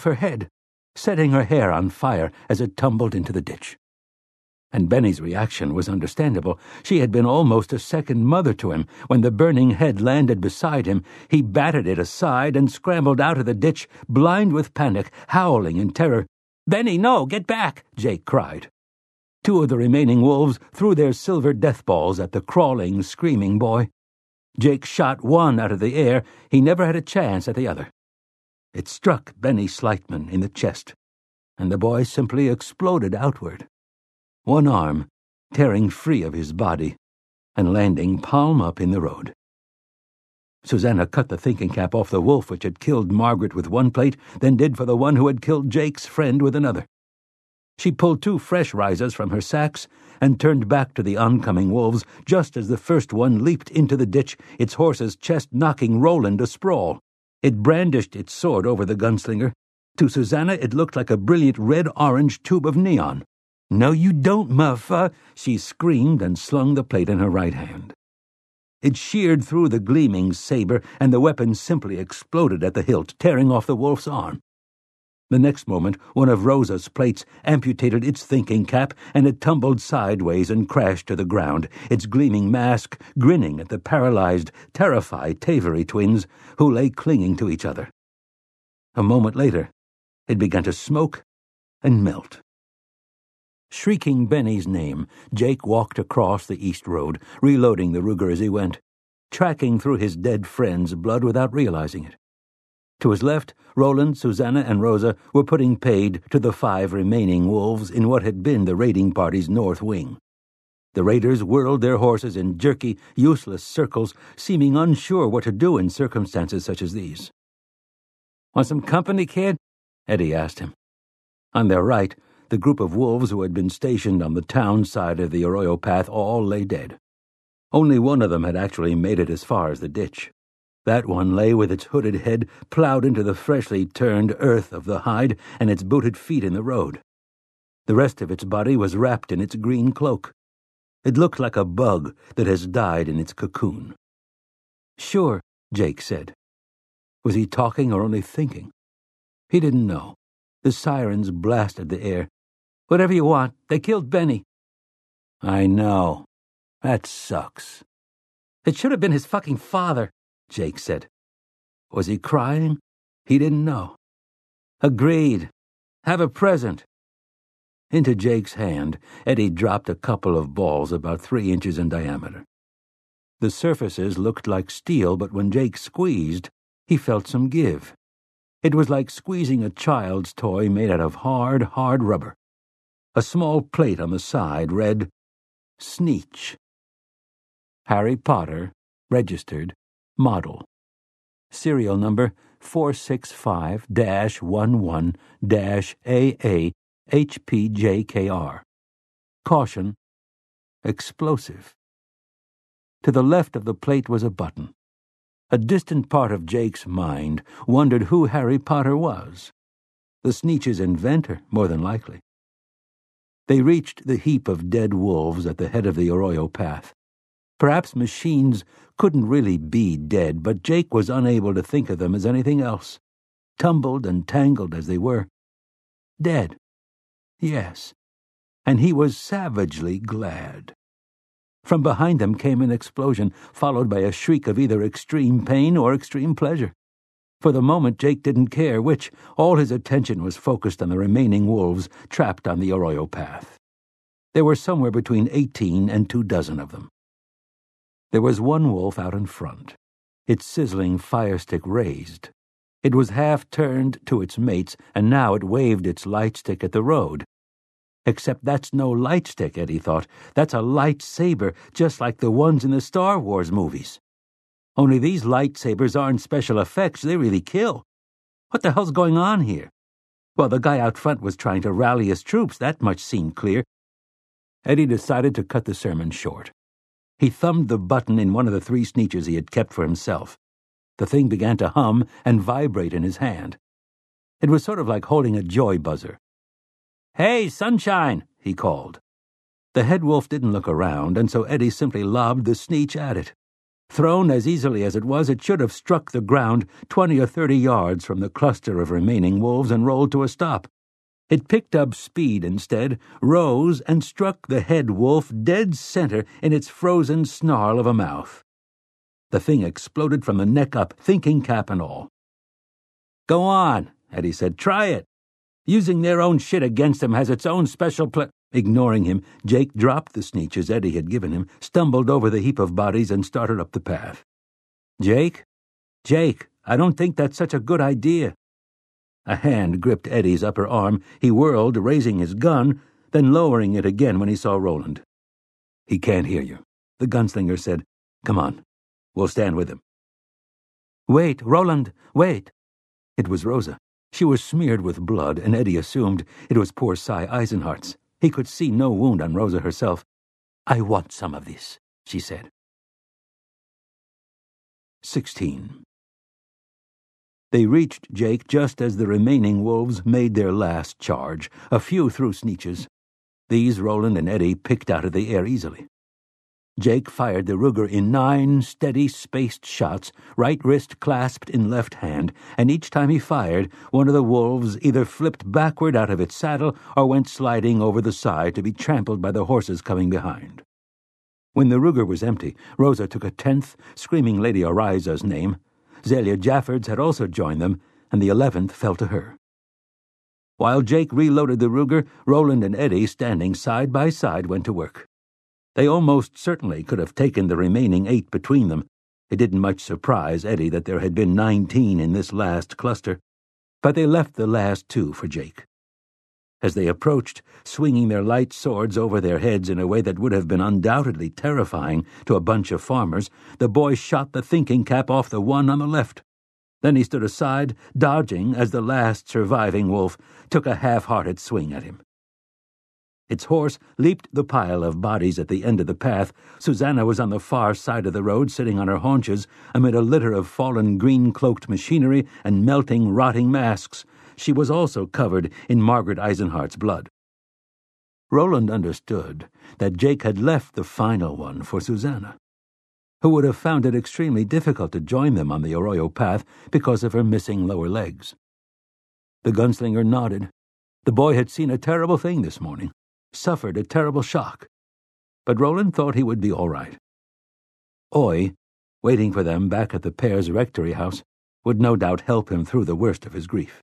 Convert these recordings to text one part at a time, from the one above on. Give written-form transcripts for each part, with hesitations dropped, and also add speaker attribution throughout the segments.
Speaker 1: her head, setting her hair on fire as it tumbled into the ditch. And Benny's reaction was understandable. She had been almost a second mother to him. When the burning head landed beside him, he batted it aside and scrambled out of the ditch, blind with panic, howling in terror. "Benny, no, get back!" Jake cried. Two of the remaining wolves threw their silver death balls at the crawling, screaming boy. Jake shot one out of the air. He never had a chance at the other. It struck Benny Slightman in the chest, and the boy simply exploded outward, one arm tearing free of his body and landing palm up in the road. Susanna cut the thinking cap off the wolf which had killed Margaret with one plate, then did for the one who had killed Jake's friend with another. She pulled two fresh risers from her sacks and turned back to the oncoming wolves just as the first one leaped into the ditch, its horse's chest knocking Roland asprawl. It brandished its sword over the gunslinger. To Susanna it looked like a brilliant red-orange tube of neon. "No, you don't, muffa!" she screamed and slung the plate in her right hand. It sheared through the gleaming saber, and the weapon simply exploded at the hilt, tearing off the wolf's arm. The next moment, one of Rosa's plates amputated its thinking cap, and it tumbled sideways and crashed to the ground, its gleaming mask grinning at the paralyzed, terrified Tavery twins who lay clinging to each other. A moment later, it began to smoke and melt. Shrieking Benny's name, Jake walked across the east road, reloading the Ruger as he went, tracking through his dead friend's blood without realizing it. To his left, Roland, Susanna, and Rosa were putting paid to the 5 remaining wolves in what had been the raiding party's north wing. The raiders whirled their horses in jerky, useless circles, seeming unsure what to do in circumstances such as these. "Want some company, kid?" Eddie asked him. On their right, the group of wolves who had been stationed on the town side of the Arroyo path all lay dead. Only one of them had actually made it as far as the ditch. That one lay with its hooded head plowed into the freshly turned earth of the hide and its booted feet in the road. The rest of its body was wrapped in its green cloak. It looked like a bug that has died in its cocoon. "Sure," Jake said. Was he talking or only thinking? He didn't know. The sirens blasted the air. "Whatever you want. They killed Benny." "I know. That sucks." "It should have been his fucking father," Jake said. Was he crying? He didn't know. "Agreed. Have a present." Into Jake's hand, Eddie dropped a couple of balls about 3 inches in diameter. The surfaces looked like steel, but when Jake squeezed, he felt some give. It was like squeezing a child's toy made out of hard rubber. A small plate on the side read, "Sneetch. Harry Potter, registered, model. Serial number 465-11-AA-HPJKR. Caution, explosive." To the left of the plate was a button. A distant part of Jake's mind wondered who Harry Potter was. The Sneetch's inventor, more than likely. They reached the heap of dead wolves at the head of the Arroyo path. Perhaps machines couldn't really be dead, but Jake was unable to think of them as anything else, tumbled and tangled as they were. Dead. Yes. And he was savagely glad. From behind them came an explosion, followed by a shriek of either extreme pain or extreme pleasure. For the moment, Jake didn't care which. All his attention was focused on the remaining wolves trapped on the Arroyo path. There were somewhere between 18 and 24 of them. There was one wolf out in front, its sizzling firestick raised. It was half turned to its mates, and now it waved its lightstick at the road. Except that's no lightstick, Eddie thought. That's a lightsaber, just like the ones in the Star Wars movies. Only these lightsabers aren't special effects, they really kill. What the hell's going on here? Well, the guy out front was trying to rally his troops, that much seemed clear. Eddie decided to cut the sermon short. He thumbed the button in one of the 3 Sneetches he had kept for himself. The thing began to hum and vibrate in his hand. It was sort of like holding a joy buzzer. "Hey, Sunshine!" he called. The head wolf didn't look around, and so Eddie simply lobbed the Sneetch at it. Thrown as easily as it was, it should have struck the ground 20 or 30 yards from the cluster of remaining wolves and rolled to a stop. It picked up speed instead, rose, and struck the head wolf dead center in its frozen snarl of a mouth. The thing exploded from the neck up, thinking cap and all. "Go on," Eddie said. "Try it. Using their own shit against them has its own special Ignoring him, Jake dropped the sneeches Eddie had given him, stumbled over the heap of bodies, and started up the path. Jake, I don't think that's such a good idea." A hand gripped Eddie's upper arm. He whirled, raising his gun, then lowering it again when he saw Roland. "He can't hear you," the gunslinger said. "Come on. We'll stand with him." "Wait, Roland, wait." It was Rosa. She was smeared with blood, and Eddie assumed it was poor Cy Eisenhart's. He could see no wound on Rosa herself. "I want some of this," she said. 16. They reached Jake just as the remaining wolves made their last charge. A few threw sneeches. These Roland and Eddie picked out of the air easily. Jake fired the Ruger in 9 steady, spaced shots, right wrist clasped in left hand, and each time he fired, one of the wolves either flipped backward out of its saddle or went sliding over the side to be trampled by the horses coming behind. When the Ruger was empty, Rosa took a 10th, screaming Lady Oriza's name. Zelia Jaffords had also joined them, and the 11th fell to her. While Jake reloaded the Ruger, Roland and Eddie, standing side by side, went to work. They almost certainly could have taken the remaining 8 between them. It didn't much surprise Eddie that there had been 19 in this last cluster, but they left the last 2 for Jake. As they approached, swinging their light swords over their heads in a way that would have been undoubtedly terrifying to a bunch of farmers, the boy shot the thinking cap off the one on the left. Then he stood aside, dodging as the last surviving wolf took a half-hearted swing at him. Its horse leaped the pile of bodies at the end of the path. Susanna was on the far side of the road, sitting on her haunches amid a litter of fallen green-cloaked machinery and melting, rotting masks. She was also covered in Margaret Eisenhart's blood. Roland understood that Jake had left the final one for Susanna, who would have found it extremely difficult to join them on the Arroyo path because of her missing lower legs. The gunslinger nodded. The boy had seen a terrible thing this morning, suffered a terrible shock, but Roland thought he would be all right. Oy, waiting for them back at the pair's rectory house, would no doubt help him through the worst of his grief.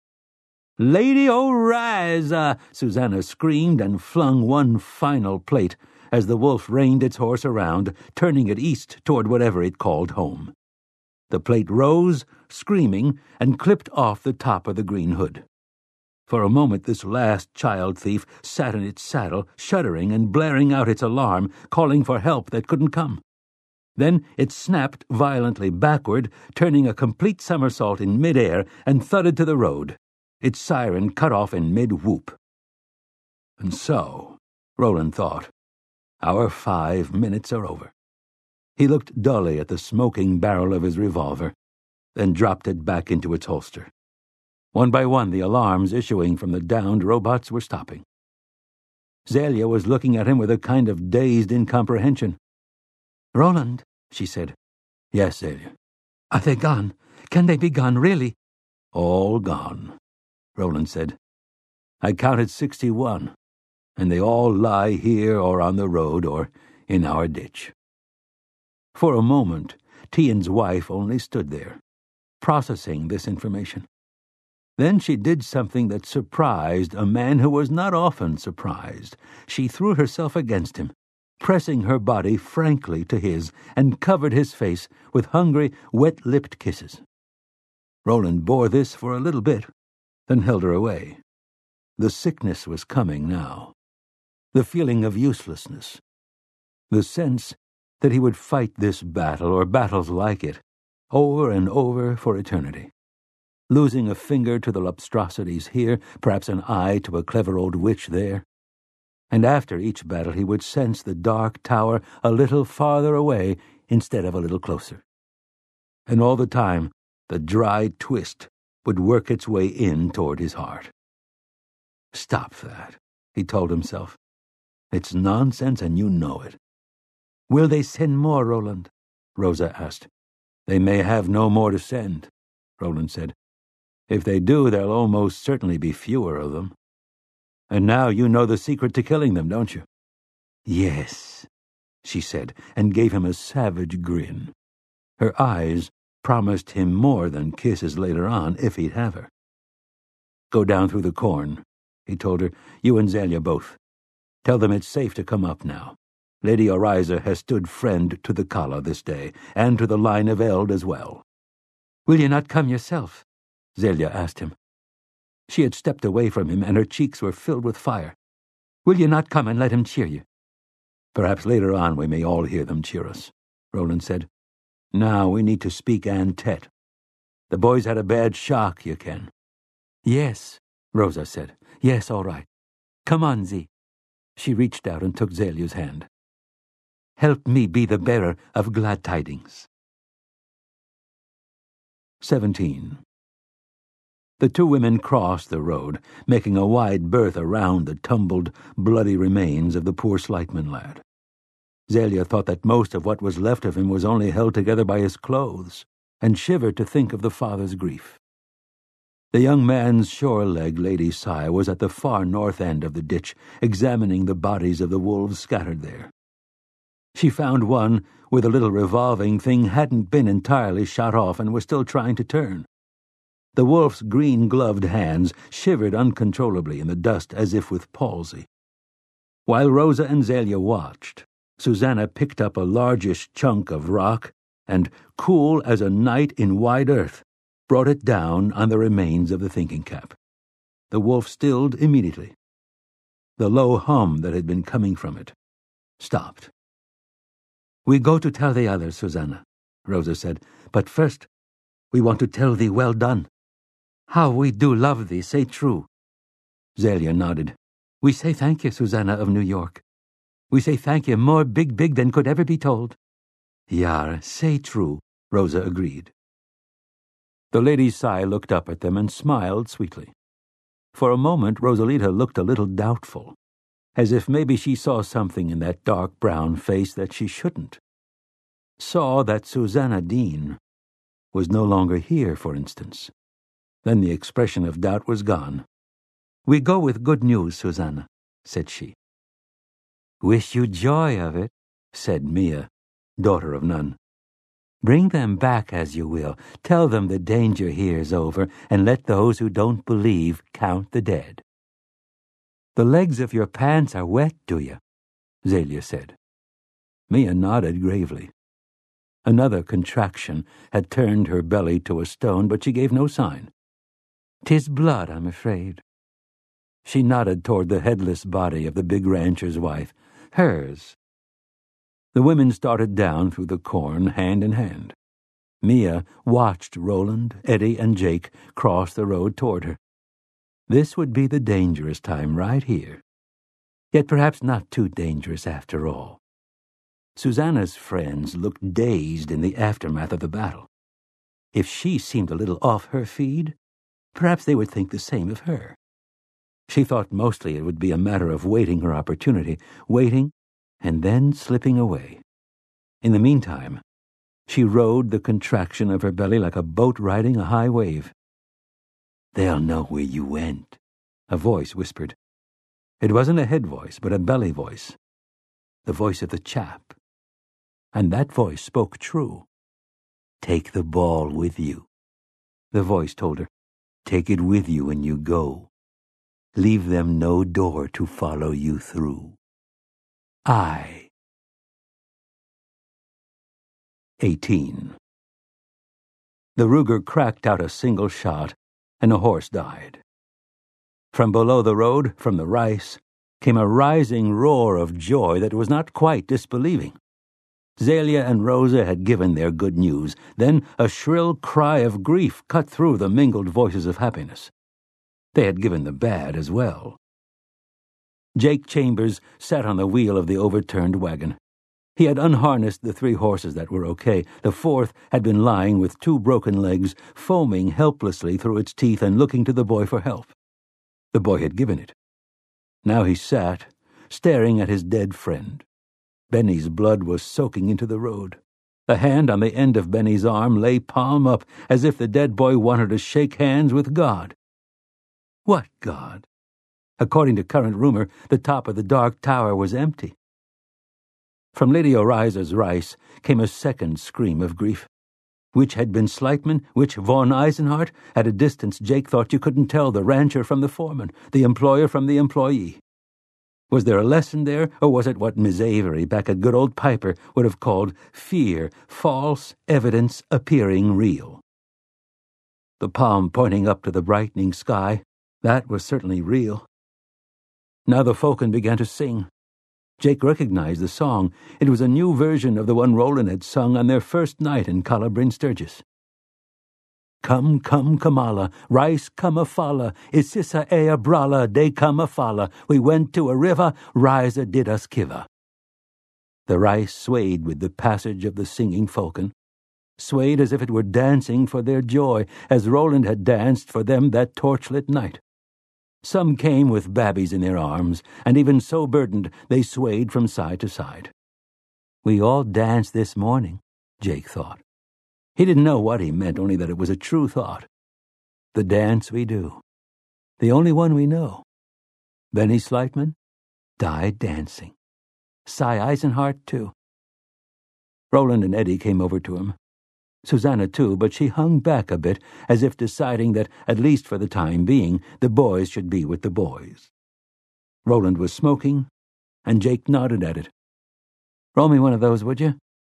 Speaker 1: "Lady Oriza!" Susanna screamed and flung one final plate as the wolf reined its horse around, turning it east toward whatever it called home. The plate rose, screaming, and clipped off the top of the green hood. For a moment this last child thief sat in its saddle, shuddering and blaring out its alarm, calling for help that couldn't come. Then it snapped violently backward, turning a complete somersault in mid-air, and thudded to the road, its siren cut off in mid-whoop. And so, Roland thought, our 5 minutes are over. He looked dully at the smoking barrel of his revolver, then dropped it back into its holster. One by one, the alarms issuing from the downed robots were stopping. Zelia was looking at him with a kind of dazed incomprehension. "Roland," she said. "Yes, Zelia." "Are they gone? Can they be gone, really?" "All gone," Roland said. "I counted 61, and they all lie here or on the road or in our ditch." For a moment, Tian's wife only stood there, processing this information. Then she did something that surprised a man who was not often surprised. She threw herself against him, pressing her body frankly to his, and covered his face with hungry, wet-lipped kisses. Roland bore this for a little bit, then held her away. The sickness was coming now. The feeling of uselessness. The sense that he would fight this battle, or battles like it, over and over for eternity. Losing a finger to the lobstrosities here, perhaps an eye to a clever old witch there. And after each battle he would sense the dark tower a little farther away instead of a little closer. And all the time, the dry twist would work its way in toward his heart. "Stop that," he told himself. "It's nonsense and you know it." "Will they send more, Roland?" Rosa asked. They may have no more to send, Roland said. If they do, there'll almost certainly be fewer of them. And now you know the secret to killing them, don't you? Yes, she said, and gave him a savage grin. Her eyes promised him more than kisses later on, if he'd have her. Go down through the corn, he told her. You and Zelia both. Tell them it's safe to come up now. Lady Oriza has stood friend to the Kala this day, and to the line of Eld as well. Will you not come yourself? Zelia asked him. She had stepped away from him, and her cheeks were filled with fire. Will you not come and let him cheer you? Perhaps later on we may all hear them cheer us, Roland said. Now we need to speak Ann Tet. The boys had a bad shock, you ken. Yes, Rosa said. Yes, all right. Come on, Z. She reached out and took Zelia's hand. Help me be the bearer of glad tidings. 17. The two women crossed the road, making a wide berth around the tumbled, bloody remains of the poor Slightman lad. Zelia thought that most of what was left of him was only held together by his clothes, and shivered to think of the father's grief. The young man's shore-leg Lady Sy was at the far north end of the ditch, examining the bodies of the wolves scattered there. She found one where the little revolving thing hadn't been entirely shot off and was still trying to turn. The wolf's green-gloved hands shivered uncontrollably in the dust as if with palsy. While Rosa and Zelia watched, Susanna picked up a largish chunk of rock and, cool as a night in wide earth, brought it down on the remains of the thinking cap. The wolf stilled immediately. The low hum that had been coming from it stopped. We go to tell the others, Susanna, Rosa said, but first we want to tell thee well done. How we do love thee, say true. Zelia nodded. We say thank you, Susanna of New York. We say thank you more big than could ever be told. Yar, say true, Rosa agreed. The Lady Sy looked up at them and smiled sweetly. For a moment Rosalita looked a little doubtful, as if maybe she saw something in that dark brown face that she shouldn't. Saw that Susanna Dean was no longer here, for instance. Then the expression of doubt was gone. We go with good news, Susanna, said she. Wish you joy of it, said Mia, daughter of none. Bring them back as you will. Tell them the danger here is over, and let those who don't believe count the dead. The legs of your pants are wet, do you? Zelia said. Mia nodded gravely. Another contraction had turned her belly to a stone, but she gave no sign. 'Tis blood, I'm afraid. She nodded toward the headless body of the big rancher's wife. Hers. The women started down through the corn, hand in hand. Mia watched Roland, Eddie, and Jake cross the road toward her. This would be the dangerous time right here. Yet perhaps not too dangerous after all. Susanna's friends looked dazed in the aftermath of the battle. If she seemed a little off her feed, perhaps they would think the same of her. She thought mostly it would be a matter of waiting her opportunity, waiting and then slipping away. In the meantime, she rode the contraction of her belly like a boat riding a high wave. They'll know where you went, a voice whispered. It wasn't a head voice, but a belly voice. The voice of the chap. And that voice spoke true. Take the ball with you. The voice told her. Take it with you when you go. Leave them no door to follow you through. 18. The Ruger cracked out a single shot, and a horse died. From below the road, from the rice, came a rising roar of joy that was not quite disbelieving. Zelia and Rosa had given their good news. Then a shrill cry of grief cut through the mingled voices of happiness. They had given the bad as well. Jake Chambers sat on the wheel of the overturned wagon. He had unharnessed the 3 horses that were okay. The 4th had been lying with 2 broken legs, foaming helplessly through its teeth and looking to the boy for help. The boy had given it. Now he sat, staring at his dead friend. Benny's blood was soaking into the road. The hand on the end of Benny's arm lay palm up, as if the dead boy wanted to shake hands with God. What God? According to current rumor, the top of the dark tower was empty. From Lady Oriza's rice came a second scream of grief. Which had been Sleitman, which von Eisenhardt? At a distance, Jake thought you couldn't tell the rancher from the foreman, the employer from the employee. Was there a lesson there, or was it what Miss Avery back at good old Piper would have called fear, false evidence appearing real? The palm pointing up to the brightening sky, that was certainly real. Now the Falcon began to sing. Jake recognized the song. It was a new version of the one Roland had sung on their first night in Calla Bryn Sturgis. Come, come, Kamala, rice kamafala, isissa ea brala de kamafala, we went to a river, Riza did us kiva. The rice swayed with the passage of the singing Falcon, swayed as if it were dancing for their joy, as Roland had danced for them that torchlit night. Some came with babbies in their arms, and even so burdened they swayed from side to side. We all danced this morning, Jake thought. He didn't know what he meant, only that it was a true thought. The dance we do. The only one we know. Benny Sleitman died dancing. Cy Eisenhardt, too. Roland and Eddie came over to him. Susanna, too, but she hung back a bit, as if deciding that, at least for the time being, the boys should be with the boys. Roland was smoking, and Jake nodded at it. Roll me one of those, would you?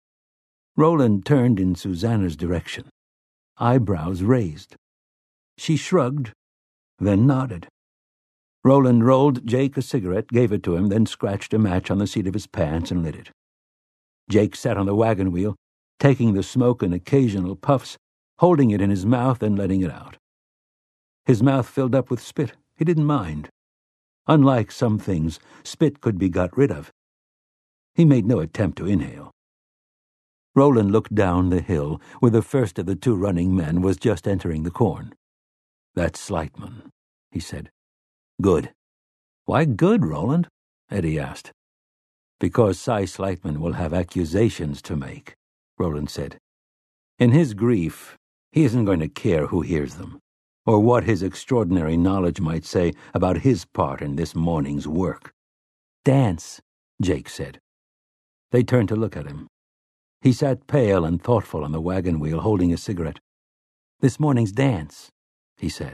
Speaker 1: Roland turned in Susanna's direction, eyebrows raised. She shrugged, then nodded. Roland rolled Jake a cigarette, gave it to him, then scratched a match on the seat of his pants and lit it. Jake sat on the wagon wheel, taking the smoke in occasional puffs, holding it in his mouth and letting it out. His mouth filled up with spit. He didn't mind. Unlike some things, spit could be got rid of. He made no attempt to inhale. Roland looked down the hill, where the first of the two running men was just entering the corn. That's Sleitman, he said. Good. Why good, Roland? Eddie asked. Because Cy Sleitman will have accusations to make, Roland said. In his grief, he isn't going to care who hears them, or what his extraordinary knowledge might say about his part in this morning's work. Dance, Jake said. They turned to look at him. He sat pale and thoughtful on the wagon wheel, holding a cigarette. This morning's dance, he said.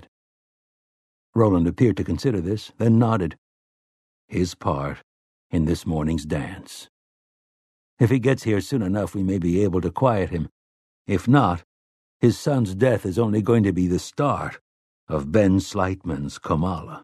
Speaker 1: Roland appeared to consider this, then nodded. His part in this morning's dance. If he gets here soon enough, we may be able to quiet him. If not, his son's death is only going to be the start of Ben Sleitman's Kamala.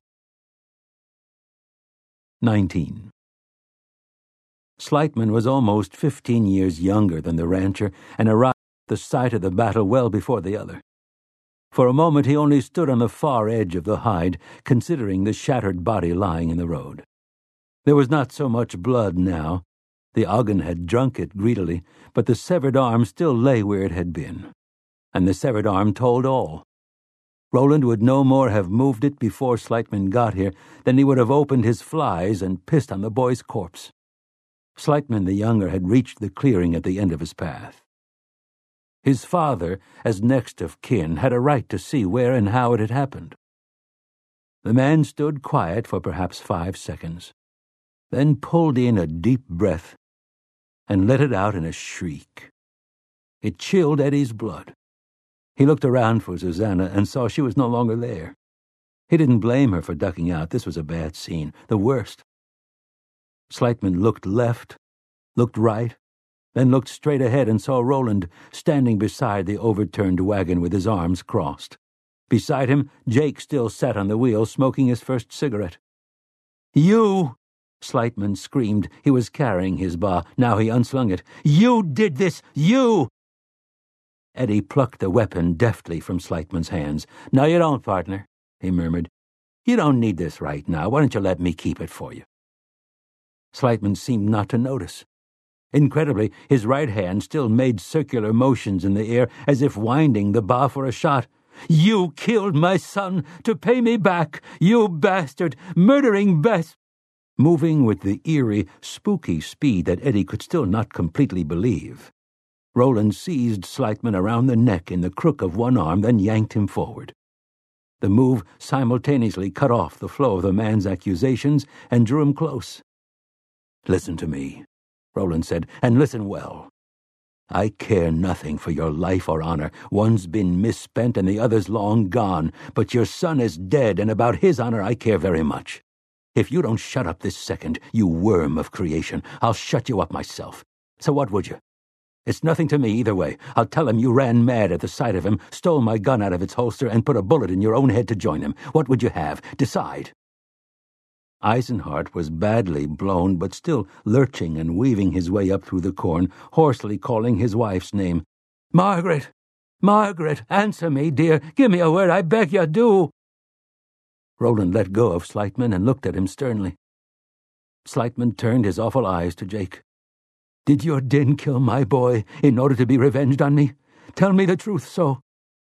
Speaker 1: 19. Sleitman was almost 15 years younger than the rancher and arrived at the site of the battle well before the other. For a moment he only stood on the far edge of the hide, considering the shattered body lying in the road. There was not so much blood now. The Ogden had drunk it greedily, but the severed arm still lay where it had been. And the severed arm told all. Roland would no more have moved it before Sleitman got here than he would have opened his flies and pissed on the boy's corpse. Sleitman the younger had reached the clearing at the end of his path. His father, as next of kin, had a right to see where and how it had happened. The man stood quiet for perhaps 5 seconds, then pulled in a deep breath and let it out in a shriek. It chilled Eddie's blood. He looked around for Susanna and saw she was no longer there. He didn't blame her for ducking out. This was a bad scene, the worst. Sleitman looked left, looked right, then looked straight ahead and saw Roland standing beside the overturned wagon with his arms crossed. Beside him, Jake still sat on the wheel, smoking his first cigarette. You! Sleitman screamed. He was carrying his bar. Now he unslung it. You did this! You! Eddie plucked the weapon deftly from Sleitman's hands. No, you don't, partner, he murmured. You don't need this right now. Why don't you let me keep it for you? Sleitman seemed not to notice. Incredibly, his right hand still made circular motions in the air as if winding the bar for a shot. You killed my son to pay me back, you bastard, murdering best. Moving with the eerie, spooky speed that Eddie could still not completely believe, Roland seized Sleitman around the neck in the crook of one arm, then yanked him forward. The move simultaneously cut off the flow of the man's accusations and drew him close. "Listen to me," Roland said, "and listen well. I care nothing for your life or honor. One's been misspent and the other's long gone, but your son is dead, and about his honor I care very much. If you don't shut up this second, you worm of creation, I'll shut you up myself. So what would you? It's nothing to me either way. I'll tell him you ran mad at the sight of him, stole my gun out of its holster, and put a bullet in your own head to join him. What would you have? Decide." Eisenhart was badly blown, but still lurching and weaving his way up through the corn, hoarsely calling his wife's name. "Margaret! Margaret! Answer me, dear! Give me a word, I beg you, do!" Roland let go of Sleitman and looked at him sternly. Sleitman turned his awful eyes to Jake. "Did your din kill my boy in order to be revenged on me? Tell me the truth, so."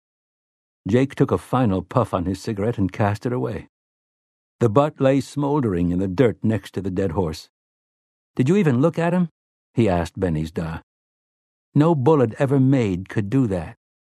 Speaker 1: Jake took a final puff on his cigarette and cast it away. The butt lay smoldering in the dirt next to the dead horse. "Did you even look at him?" he asked Benny's da. "No bullet ever made could do that."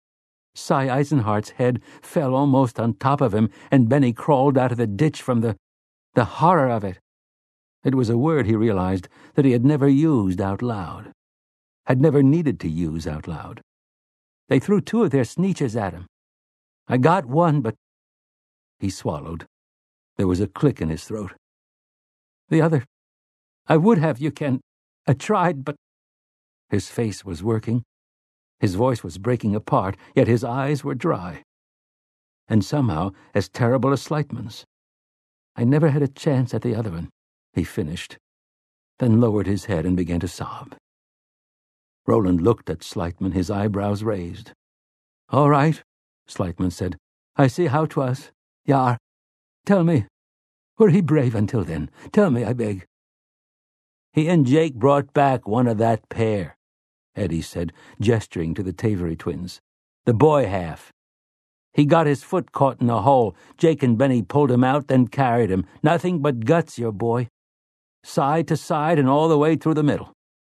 Speaker 1: Cy Eisenhart's head fell almost on top of him, and Benny crawled out of the ditch from the horror of it. It was a word, he realized, that he had never used out loud, had never needed to use out loud. "They threw 2 of their sneeches at him. I got one, but—" He swallowed. There was a click in his throat. "The other, I would have, you can. I tried, but—" His face was working. His voice was breaking apart, yet his eyes were dry. And somehow as terrible as Sleitman's. "I never had a chance at the other one," he finished, then lowered his head and began to sob. Roland looked at Sleitman, his eyebrows raised. "All right," Sleitman said. "I see how 'twas. Yar. Tell me, were he brave until then? Tell me, I beg." "He and Jake brought back one of that pair," Eddie said, gesturing to the Tavery twins. "The boy half. He got his foot caught in a hole. Jake and Benny pulled him out, then carried him. Nothing but guts, your boy. Side to side and all the way through the middle."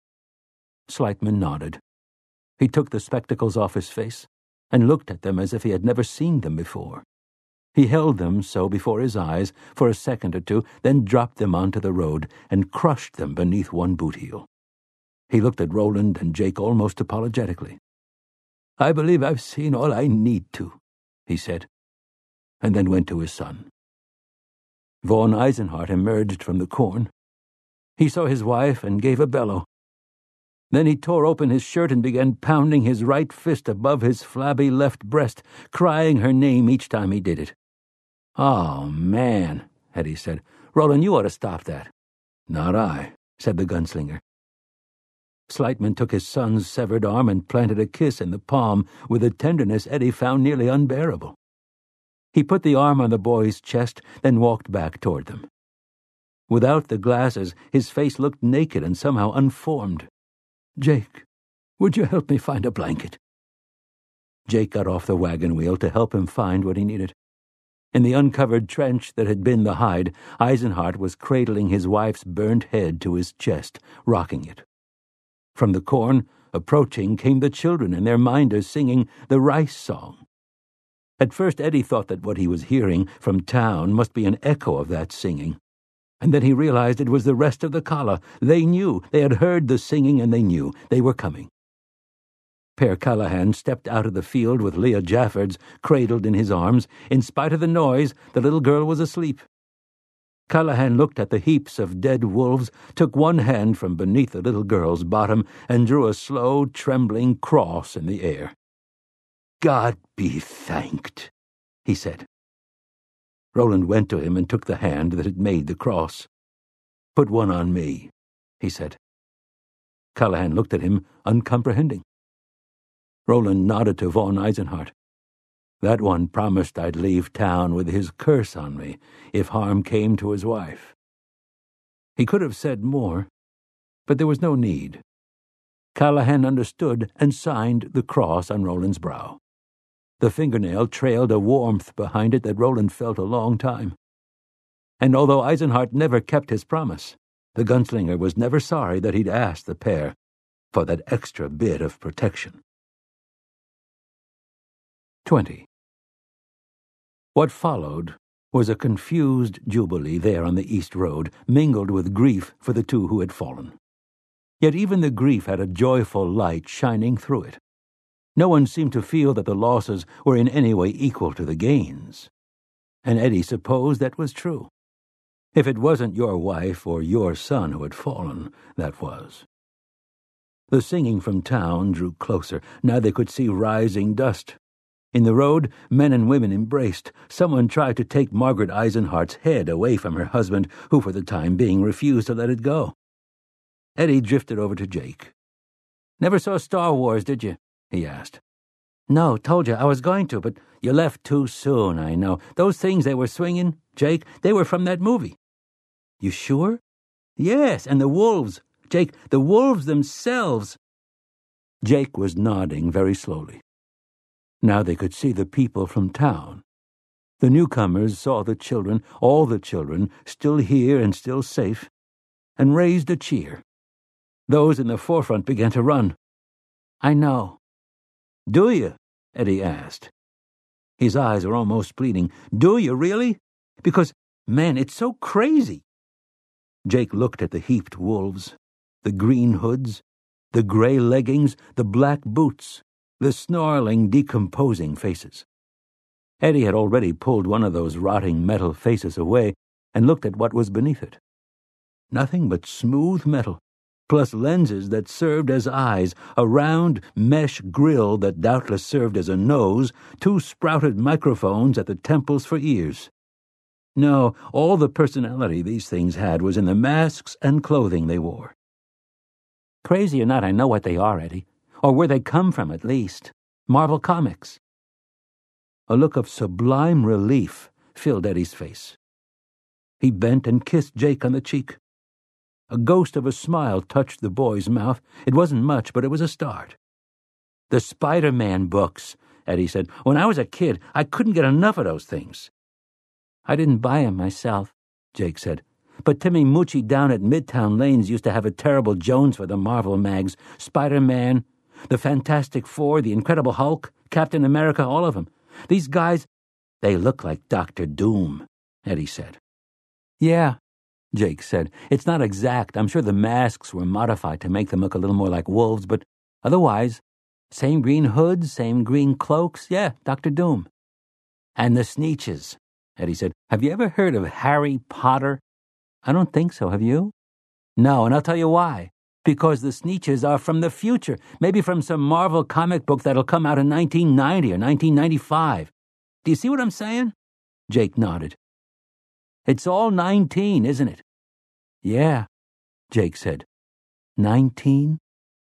Speaker 1: Sleitman nodded. He took the spectacles off his face and looked at them as if he had never seen them before. He held them so before his eyes for a second or two, then dropped them onto the road and crushed them beneath one boot heel. He looked at Roland and Jake almost apologetically. "I believe I've seen all I need to," he said, and then went to his son. Von Eisenhart emerged from the corn. He saw his wife and gave a bellow. Then he tore open his shirt and began pounding his right fist above his flabby left breast, crying her name each time he did it. "Oh, man," Eddie said. "Roland, you ought to stop that." "Not I," said the gunslinger. Sleitman took his son's severed arm and planted a kiss in the palm with a tenderness Eddie found nearly unbearable. He put the arm on the boy's chest, then walked back toward them. Without the glasses, his face looked naked and somehow unformed. "Jake, would you help me find a blanket?" Jake got off the wagon wheel to help him find what he needed. In the uncovered trench that had been the hide, Eisenhart was cradling his wife's burnt head to his chest, rocking it. From the corn, approaching, came the children and their minders singing the rice song. At first Eddie thought that what he was hearing from town must be an echo of that singing. And then he realized it was the rest of the Kala. They knew. They had heard the singing, and they knew. They were coming. Per Callahan stepped out of the field with Leah Jaffords cradled in his arms. In spite of the noise, the little girl was asleep. Callahan looked at the heaps of dead wolves, took one hand from beneath the little girl's bottom, and drew a slow, trembling cross in the air. "God be thanked," he said. Roland went to him and took the hand that had made the cross. "Put one on me," he said. Callahan looked at him, uncomprehending. Roland nodded to Von Eisenhart. "That one promised I'd leave town with his curse on me if harm came to his wife." He could have said more, but there was no need. Callahan understood and signed the cross on Roland's brow. The fingernail trailed a warmth behind it that Roland felt a long time. And although Eisenhart never kept his promise, the gunslinger was never sorry that he'd asked the pair, for that extra bit of protection. 20. What followed was a confused jubilee there on the East Road, mingled with grief for the two who had fallen. Yet even the grief had a joyful light shining through it. No one seemed to feel that the losses were in any way equal to the gains. And Eddie supposed that was true. If it wasn't your wife or your son who had fallen, that was. The singing from town drew closer. Now they could see rising dust. In the road, men and women embraced. Someone tried to take Margaret Eisenhardt's head away from her husband, who for the time being refused to let it go. Eddie drifted over to Jake. "Never saw Star Wars, did you?" he asked. "No, told you I was going to, but you left too soon, I know. Those things they were swinging, Jake, they were from that movie." "You sure?" "Yes, and the wolves. Jake, the wolves themselves." Jake was nodding very slowly. Now they could see the people from town. The newcomers saw the children, all the children, still here and still safe, and raised a cheer. Those in the forefront began to run. "I know." "Do you?" Eddie asked. His eyes were almost pleading. "Do you, really? Because, man, it's so crazy." Jake looked at the heaped wolves, the green hoods, the gray leggings, the black boots, the snarling, decomposing faces. Eddie had already pulled one of those rotting metal faces away and looked at what was beneath it. Nothing but smooth metal, plus lenses that served as eyes, a round mesh grill that doubtless served as a nose, two sprouted microphones at the temples for ears. No, all the personality these things had was in the masks and clothing they wore. "Crazy or not, I know what they are, Eddie. Or where they come from, at least. Marvel Comics." A look of sublime relief filled Eddie's face. He bent and kissed Jake on the cheek. A ghost of a smile touched the boy's mouth. It wasn't much, but it was a start. "The Spider-Man books," Eddie said. "When I was a kid, I couldn't get enough of those things." "I didn't buy 'em myself," Jake said. "But Timmy Mucci down at Midtown Lanes used to have a terrible Jones for the Marvel mags. Spider-Man, the Fantastic Four, the Incredible Hulk, Captain America, all of them. These guys, they look like Dr. Doom," Eddie said. "Yeah," Jake said. "It's not exact. I'm sure the masks were modified to make them look a little more like wolves, but otherwise, same green hoods, same green cloaks. Yeah, Dr. Doom." "And the Sneetches," Eddie said. "Have you ever heard of Harry Potter?" "I don't think so. Have you?" "No, and I'll tell you why. Because the Sneetches are from the future, maybe from some Marvel comic book that'll come out in 1990 or 1995. Do you see what I'm saying?" Jake nodded. "It's all 19, isn't it?" "Yeah," Jake said. 19,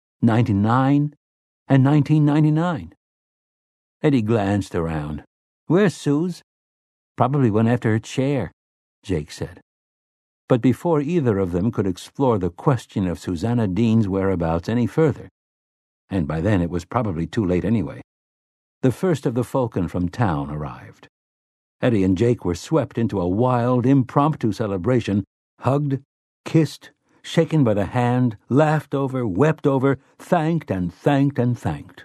Speaker 1: 99, and 1999. Eddie glanced around. "Where's Suze?" "Probably went after her chair," Jake said. But before either of them could explore the question of Susanna Dean's whereabouts any further, and by then it was probably too late anyway, the first of the Falcon from town arrived. Eddie and Jake were swept into a wild, impromptu celebration, hugged, kissed, shaken by the hand, laughed over, wept over, thanked and thanked and thanked.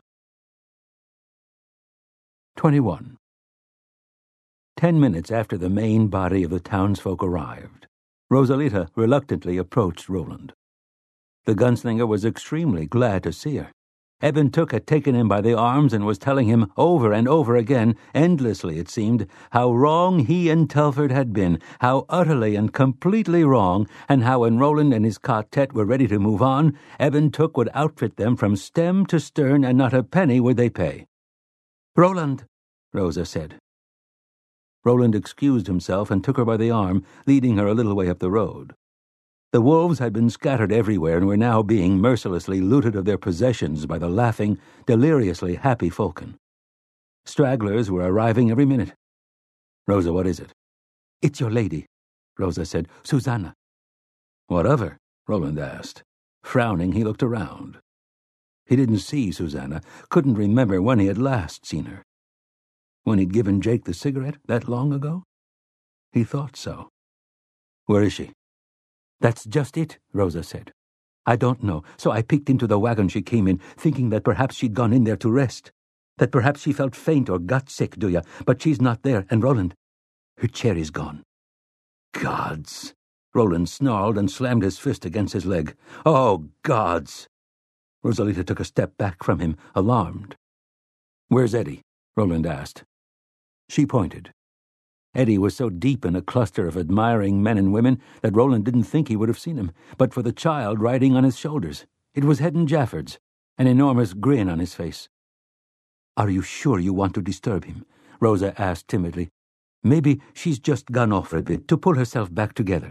Speaker 1: 21. 10 minutes after the main body of the townsfolk arrived, Rosalita reluctantly approached Roland. The gunslinger was extremely glad to see her. Eben Took had taken him by the arms and was telling him over and over again, endlessly it seemed, how wrong he and Telford had been, how utterly and completely wrong, and how when Roland and his quartet were ready to move on, Eben Took would outfit them from stem to stern, and not a penny would they pay. "Roland," Rosa said. Roland excused himself and took her by the arm, leading her a little way up the road. The wolves had been scattered everywhere and were now being mercilessly looted of their possessions by the laughing, deliriously happy Falcon. Stragglers were arriving every minute. "Rosa, what is it?" "It's your lady," Rosa said. "Susanna." "What of her?" Roland asked. Frowning, he looked around. He didn't see Susanna, couldn't remember when he had last seen her. When he'd given Jake the cigarette that long ago? He thought so. "Where is she?" "That's just it," Rosa said. I don't know, so I peeked into the wagon she came in, thinking that perhaps she'd gone in there to rest. That perhaps she felt faint or got sick, do ya? But she's not there, and Roland, her chair is gone." "Gods!" Roland snarled and slammed his fist against his leg. "Oh, gods!" Rosalita took a step back from him, alarmed. "Where's Eddie?" Roland asked. She pointed. Eddie was so deep in a cluster of admiring men and women that Roland didn't think he would have seen him, but for the child riding on his shoulders. It was Hedden Jaffords, an enormous grin on his face. "Are you sure you want to disturb him?" Rosa asked timidly. "Maybe she's just gone off a bit to pull herself back together."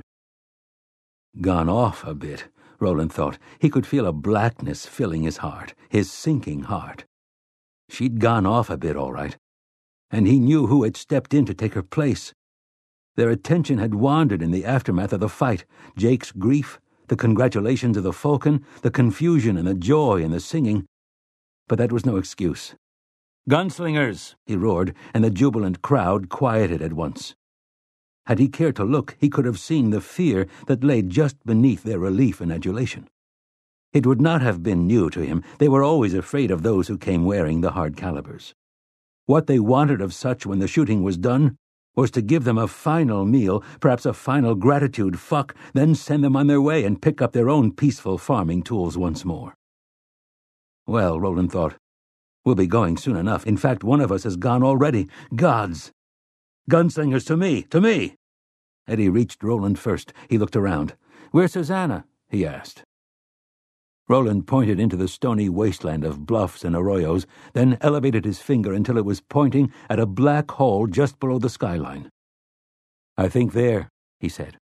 Speaker 1: Gone off a bit, Roland thought. He could feel a blackness filling his heart, his sinking heart. She'd gone off a bit, all right. And he knew who had stepped in to take her place. Their attention had wandered in the aftermath of the fight. Jake's grief, the congratulations of the falcon, the confusion and the joy and the singing. But that was no excuse. "Gunslingers!" he roared, and the jubilant crowd quieted at once. Had he cared to look, he could have seen the fear that lay just beneath their relief and adulation. It would not have been new to him. They were always afraid of those who came wearing the hard calibers. What they wanted of such when the shooting was done was to give them a final meal, perhaps a final gratitude fuck, then send them on their way and pick up their own peaceful farming tools once more. Well, Roland thought, we'll be going soon enough. In fact, one of us has gone already. Gods! "Gunslingers, to me! To me!" Eddie reached Roland first. He looked around. "Where's Susanna?" he asked. Roland pointed into the stony wasteland of bluffs and arroyos, then elevated his finger until it was pointing at a black hole just below the skyline. "I think there," he said.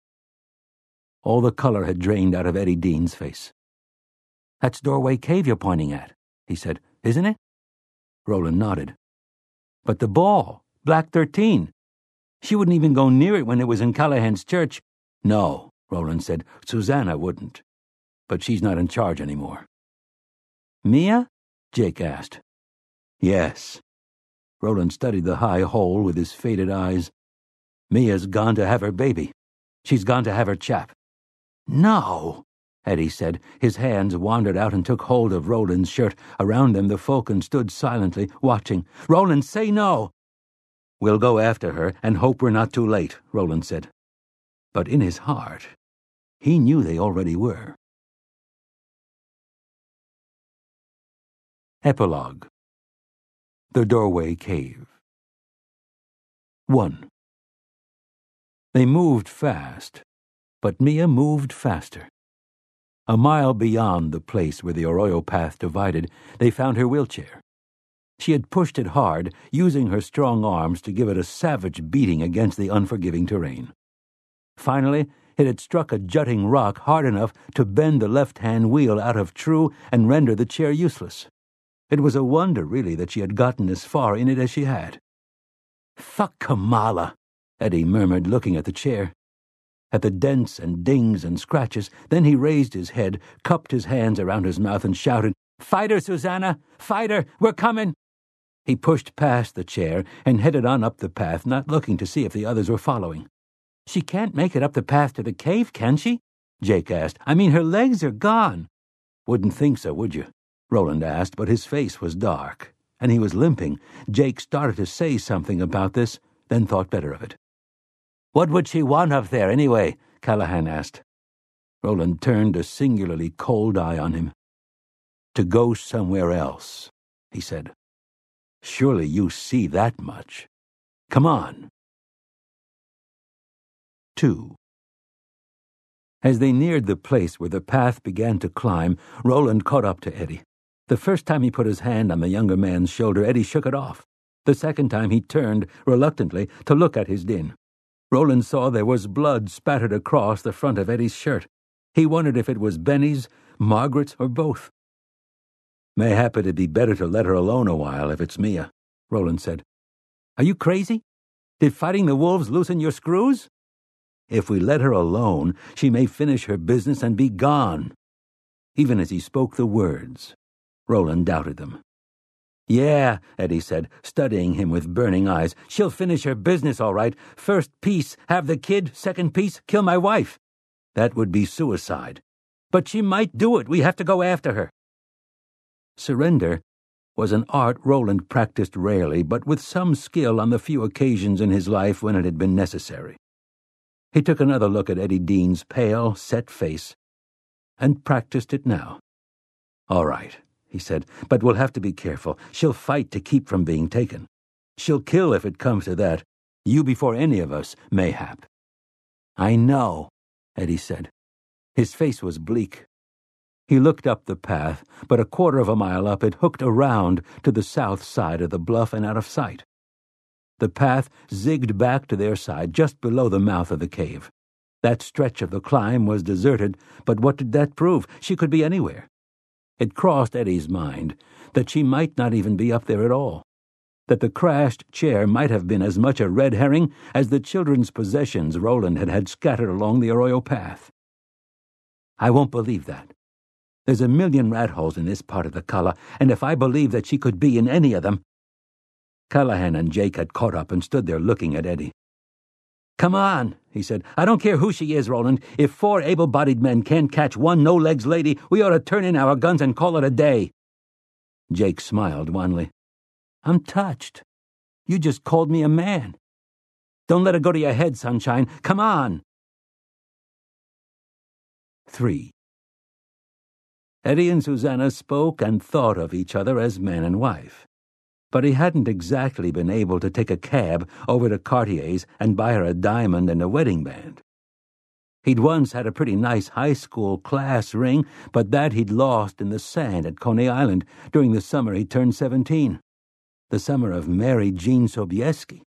Speaker 1: All the color had drained out of Eddie Dean's face. "That's Doorway Cave you're pointing at," he said, "isn't it?" Roland nodded. "But the ball, Black 13. She wouldn't even go near it when it was in Callahan's church." "No," Roland said, "Susanna wouldn't. But she's not in charge anymore." "Mia?" Jake asked. "Yes." Roland studied the high hole with his faded eyes. "Mia's gone to have her baby. She's gone to have her chap." "No," Eddie said. His hands wandered out and took hold of Roland's shirt. Around them the falcon stood silently, watching. "Roland, say no!" "We'll go after her and hope we're not too late," Roland said. But in his heart, he knew they already were. Epilogue. The Doorway Cave. 1. They moved fast, but Mia moved faster. A mile beyond the place where the arroyo path divided, they found her wheelchair. She had pushed it hard, using her strong arms to give it a savage beating against the unforgiving terrain. Finally, it had struck a jutting rock hard enough to bend the left-hand wheel out of true and render the chair useless. It was a wonder, really, that she had gotten as far in it as she had. "Fuck Kamala," Eddie murmured, looking at the chair. At the dents and dings and scratches, then he raised his head, cupped his hands around his mouth, and shouted, "Fight her, Susanna! Fight her! We're coming!" He pushed past the chair and headed on up the path, not looking to see if the others were following. "She can't make it up the path to the cave, can she?" Jake asked. "I mean, her legs are gone." "Wouldn't think so, would you?" Roland asked, but his face was dark, and he was limping. Jake started to say something about this, then thought better of it. "What would she want up there, anyway?" Callahan asked. Roland turned a singularly cold eye on him. "To go somewhere else," he said. "Surely you see that much. Come on." 2. As they neared the place where the path began to climb, Roland caught up to Eddie. The first time he put his hand on the younger man's shoulder, Eddie shook it off. The second time he turned, reluctantly, to look at his din. Roland saw there was blood spattered across the front of Eddie's shirt. He wondered if it was Benny's, Margaret's, or both. "Mayhap it'd be better to let her alone a while if it's Mia," Roland said. "Are you crazy? Did fighting the wolves loosen your screws?" "If we let her alone, she may finish her business and be gone." Even as he spoke the words, Roland doubted them. "Yeah," Eddie said, studying him with burning eyes. "She'll finish her business all right. First piece, have the kid. Second piece, kill my wife. That would be suicide." But she might do it. We have to go after her. Surrender was an art Roland practiced rarely, but with some skill on the few occasions in his life when it had been necessary. He took another look at Eddie Dean's pale, set face, and practiced it now. "All right," he said, "but we'll have to be careful. She'll fight to keep from being taken. She'll kill if it comes to that. You before any of us, mayhap." "I know," Eddie said. His face was bleak. He looked up the path, but a quarter of a mile up it hooked around to the south side of the bluff and out of sight. The path zigged back to their side just below the mouth of the cave. That stretch of the climb was deserted, but what did that prove? She could be anywhere. It crossed Eddie's mind that she might not even be up there at all, that the crashed chair might have been as much a red herring as the children's possessions Roland had had scattered along the Arroyo path. "I won't believe that. There's a million rat holes in this part of the Cala, and if I believed that she could be in any of them—" Callahan and Jake had caught up and stood there looking at Eddie. "Come on," he said. "I don't care who she is, Roland. If 4 able-bodied men can't catch one no-legs lady, we ought to turn in our guns and call it a day." Jake smiled wanly. "I'm touched. You just called me a man. Don't let it go to your head, Sunshine. Come on." 3. Eddie and Susanna spoke and thought of each other as man and wife. But he hadn't exactly been able to take a cab over to Cartier's and buy her a diamond and a wedding band. He'd once had a pretty nice high school class ring, but that he'd lost in the sand at Coney Island during the summer he turned 17, the summer of Mary Jean Sobieski.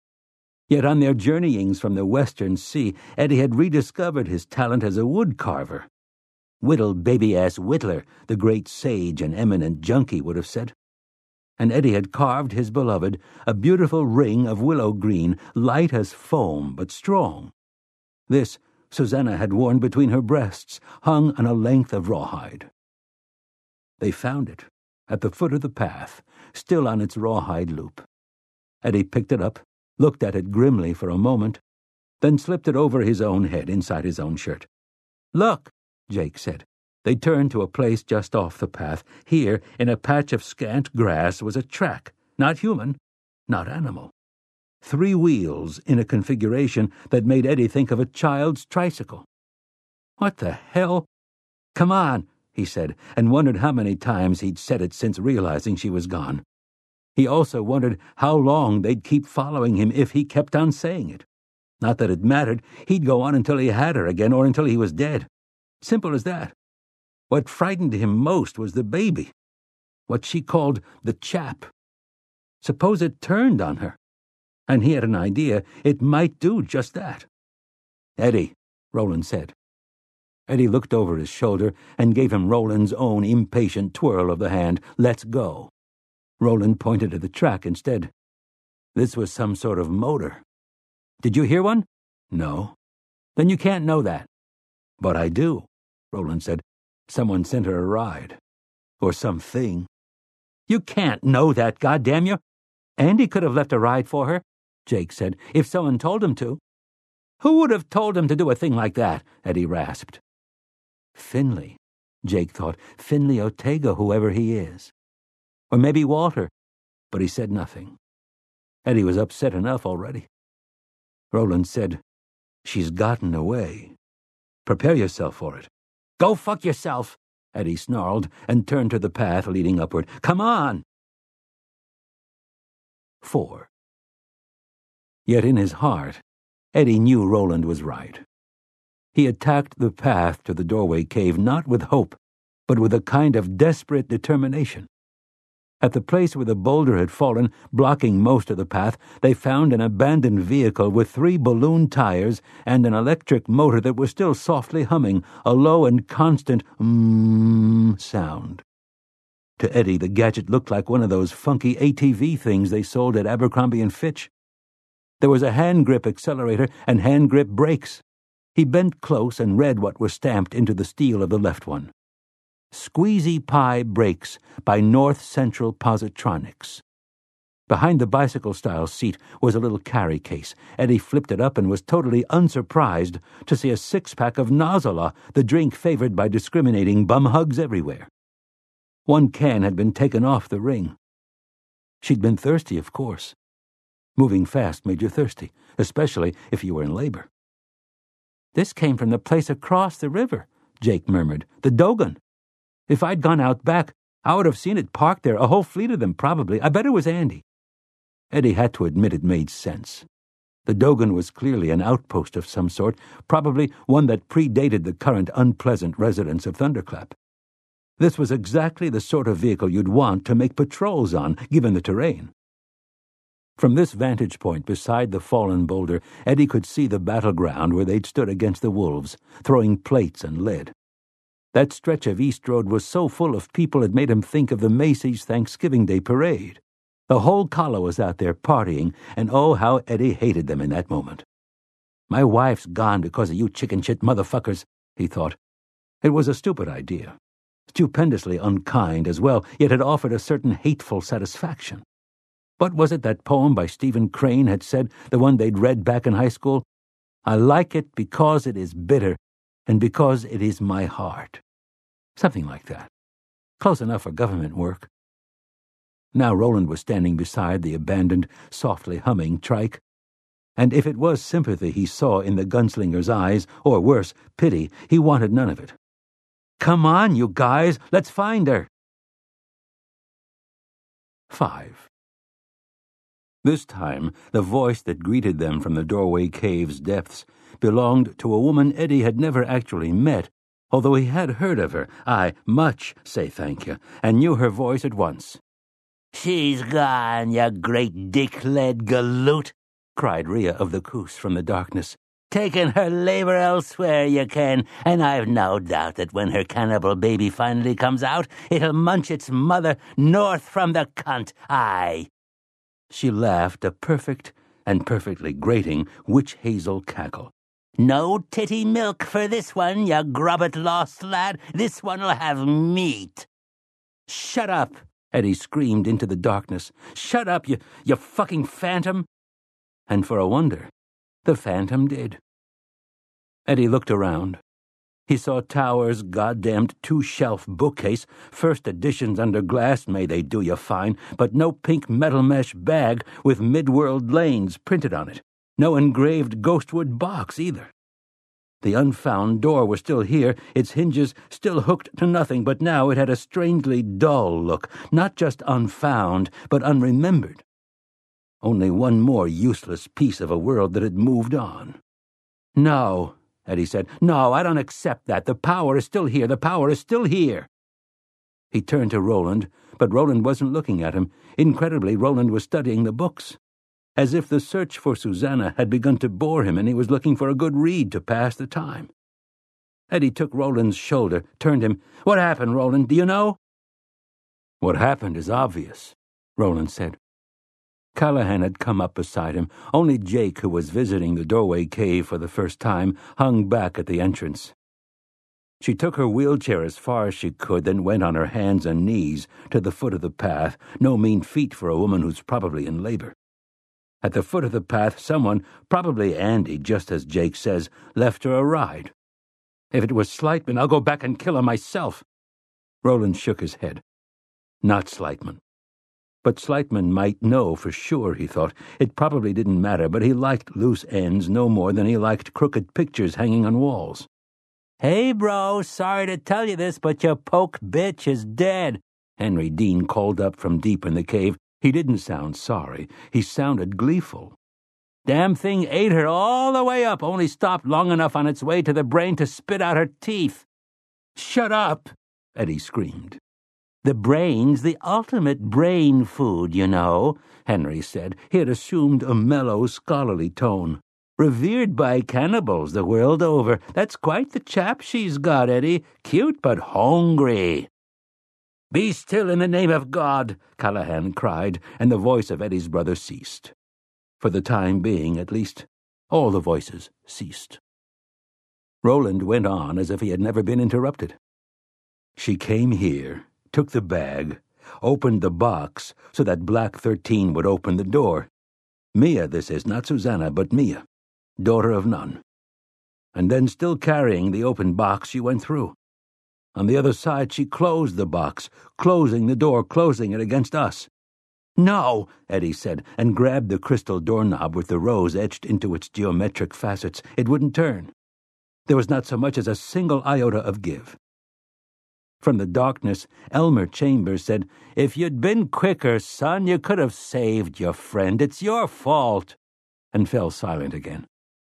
Speaker 1: Yet on their journeyings from the Western Sea, Eddie had rediscovered his talent as a wood carver. Whittle baby-ass Whittler, the great sage and eminent junkie, would have said. And Eddie had carved his beloved a beautiful ring of willow green, light as foam but strong. This Susanna had worn between her breasts, hung on a length of rawhide. They found it, at the foot of the path, still on its rawhide loop. Eddie picked it up, looked at it grimly for a moment, then slipped it over his own head inside his own shirt. "Look," Jake said. They turned to a place just off the path. Here, in a patch of scant grass, was a track, not human, not animal. 3 wheels in a configuration that made Eddie think of a child's tricycle. "What the hell?" "Come on," he said, and wondered how many times he'd said it since realizing she was gone. He also wondered how long they'd keep following him if he kept on saying it. Not that it mattered. He'd go on until he had her again or until he was dead. Simple as that. What frightened him most was the baby, what she called the chap. Suppose it turned on her, and he had an idea it might do just that. "Eddie," Roland said. Eddie looked over his shoulder and gave him Roland's own impatient twirl of the hand. "Let's go." Roland pointed to the track instead. This was some sort of motor. "Did you hear one?" "No." "Then you can't know that." "But I do," Roland said. "Someone sent her a ride. Or something." "You can't know that, goddamn you." "Andy could have left a ride for her," Jake said, "if someone told him to." "Who would have told him to do a thing like that?" Eddie rasped. Finley, Jake thought. Finley Ortega, whoever he is. Or maybe Walter, but he said nothing. Eddie was upset enough already. Roland said, "She's gotten away. Prepare yourself for it." "Go fuck yourself," Eddie snarled and turned to the path leading upward. "Come on." 4. Yet in his heart, Eddie knew Roland was right. He attacked the path to the doorway cave not with hope, but with a kind of desperate determination. At the place where the boulder had fallen, blocking most of the path, they found an abandoned vehicle with 3 balloon tires and an electric motor that was still softly humming, a low and constant sound. To Eddie, the gadget looked like one of those funky ATV things they sold at Abercrombie & Fitch. There was a hand-grip accelerator and hand-grip brakes. He bent close and read what was stamped into the steel of the left one. "Squeezy Pie Brakes by North Central Positronics." Behind the bicycle-style seat was a little carry case. Eddie flipped it up and was totally unsurprised to see a six-pack of Nozola, the drink favored by discriminating bum-hugs everywhere. One can had been taken off the ring. She'd been thirsty, of course. Moving fast made you thirsty, especially if you were in labor. "This came from the place across the river," Jake murmured. "The Dogan. If I'd gone out back, I would have seen it parked there, a whole fleet of them probably. I bet it was Andy." Eddie had to admit it made sense. The Dogan was clearly an outpost of some sort, probably one that predated the current unpleasant residents of Thunderclap. This was exactly the sort of vehicle you'd want to make patrols on, given the terrain. From this vantage point beside the fallen boulder, Eddie could see the battleground where they'd stood against the wolves, throwing plates and lead. That stretch of East Road was so full of people it made him think of the Macy's Thanksgiving Day Parade. The whole collar was out there partying, and oh, how Eddie hated them in that moment. "My wife's gone because of you chicken shit motherfuckers," he thought. It was a stupid idea. Stupendously unkind as well, yet it offered a certain hateful satisfaction. What was it that poem by Stephen Crane had said, the one they'd read back in high school? "I like it because it is bitter, and because it is my heart." Something like that. Close enough for government work. Now Roland was standing beside the abandoned, softly humming trike. And if it was sympathy he saw in the gunslinger's eyes, or worse, pity, he wanted none of it. "Come on, you guys, let's find her." 5. This time, the voice that greeted them from the doorway cave's depths belonged to a woman Eddie had never actually met, although he had heard of her, aye, much, say thank you, and knew her voice at once. "She's gone, you great dick-led galoot," cried Rhea of the Coos from the darkness. "Taking her labor elsewhere, you can, and I've no doubt that when her cannibal baby finally comes out, it'll munch its mother north from the cunt, aye." She laughed a perfect and perfectly grating witch-hazel cackle. "No titty milk for this one, you grubbit-lost lad. This one'll have meat." "Shut up!" Eddie screamed into the darkness. "Shut up, you fucking phantom!" And for a wonder, the phantom did. Eddie looked around. He saw Tower's goddamned two-shelf bookcase, first editions under glass, may they do you fine, but no pink metal mesh bag with Midworld Lanes printed on it. No engraved ghostwood box, either. The unfound door was still here, its hinges still hooked to nothing, but now it had a strangely dull look, not just unfound, but unremembered. Only one more useless piece of a world that had moved on. "No," Eddie said. "No, I don't accept that. The power is still here. The power is still here." He turned to Roland, but Roland wasn't looking at him. Incredibly, Roland was studying the books. As if the search for Susanna had begun to bore him and he was looking for a good read to pass the time. Eddie took Roland's shoulder, turned him. "What happened, Roland? Do you know?" "What happened is obvious," Roland said. Callahan had come up beside him. Only Jake, who was visiting the doorway cave for the first time, hung back at the entrance. She took her wheelchair as far as she could, then went on her hands and knees to the foot of the path, no mean feat for a woman who's probably in labor. At the foot of the path, someone, probably Andy, just as Jake says, left her a ride. "If it was Slightman, I'll go back and kill him myself." Roland shook his head. Not Slightman. But Slightman might know for sure, he thought. It probably didn't matter, but he liked loose ends no more than he liked crooked pictures hanging on walls. "Hey, bro, sorry to tell you this, but your poke bitch is dead," Henry Dean called up from deep in the cave. He didn't sound sorry. He sounded gleeful. "Damn thing ate her all the way up, only stopped long enough on its way to the brain to spit out her teeth." "Shut up!" Eddie screamed. "The brain's the ultimate brain food, you know," Henry said. He had assumed a mellow, scholarly tone. "Revered by cannibals the world over. That's quite the chap she's got, Eddie. Cute but hungry." "Be still in the name of God," Callahan cried, and the voice of Eddie's brother ceased. For the time being, at least, all the voices ceased. Roland went on as if he had never been interrupted. "She came here, took the bag, opened the box so that Black 13 would open the door. Mia, this is, not Susanna, but Mia, daughter of none. And then, still carrying the open box, she went through. On the other side, she closed the box, closing the door, closing it against us. "No," Eddie said, and grabbed the crystal doorknob with the rose etched into its geometric facets. It wouldn't turn. There was not so much as a single iota of give. From the darkness, Elmer Chambers said, "If you'd been quicker, son, you could have saved your friend. It's your fault," and fell silent again.